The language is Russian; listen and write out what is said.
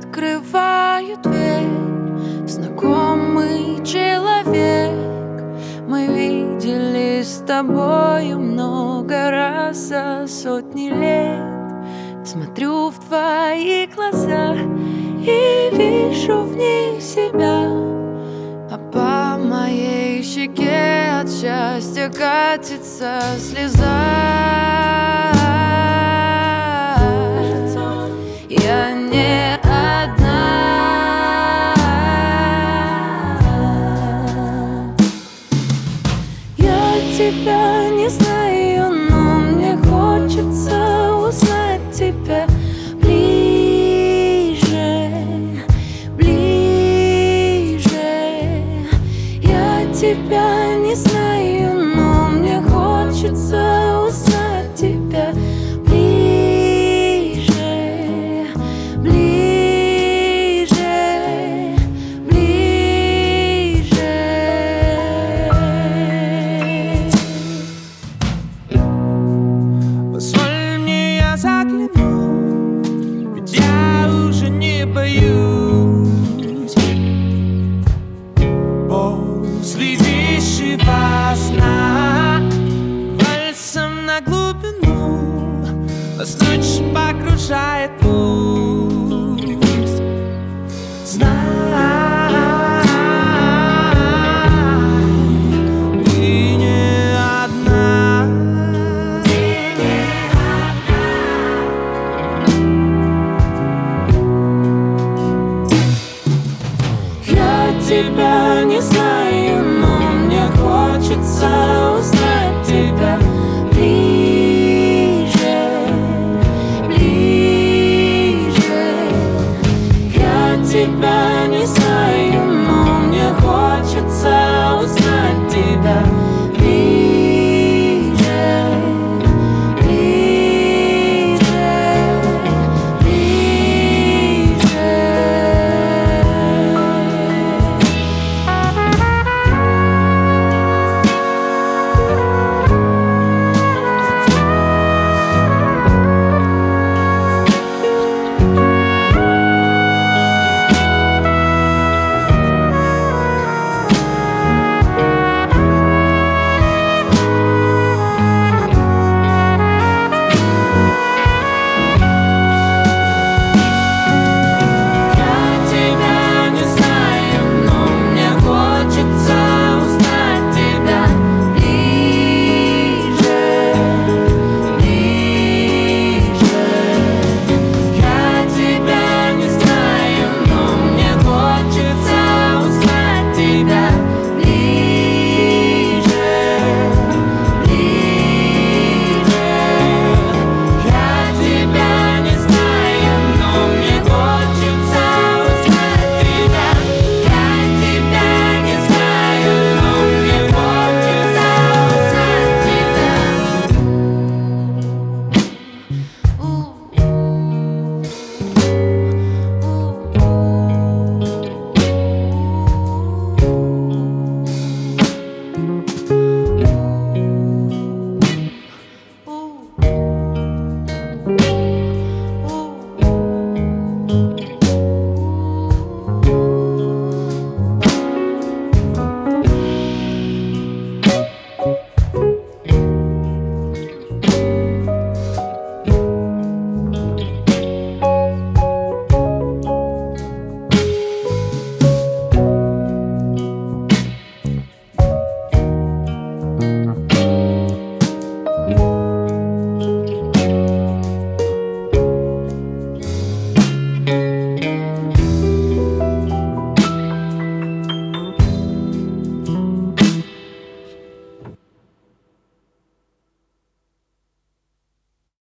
Открываю дверь, знакомый человек. Мы виделись с тобою много раз за сотни лет. Смотрю в твои глаза и вижу в них себя, а по моей щеке от счастья катится слеза. Я не одна. Я тебя не знаю, но мне хочется узнать тебя ближе, ближе. Я тебя не знаю, но мне хочется узнать тебя ближе, ближе, ближе. Позволь мне, я загляну, ведь я уже не боюсь. После вещего сна вальсом на глубину нас ночь погружает пусть. Знай, ты не одна. Я тебя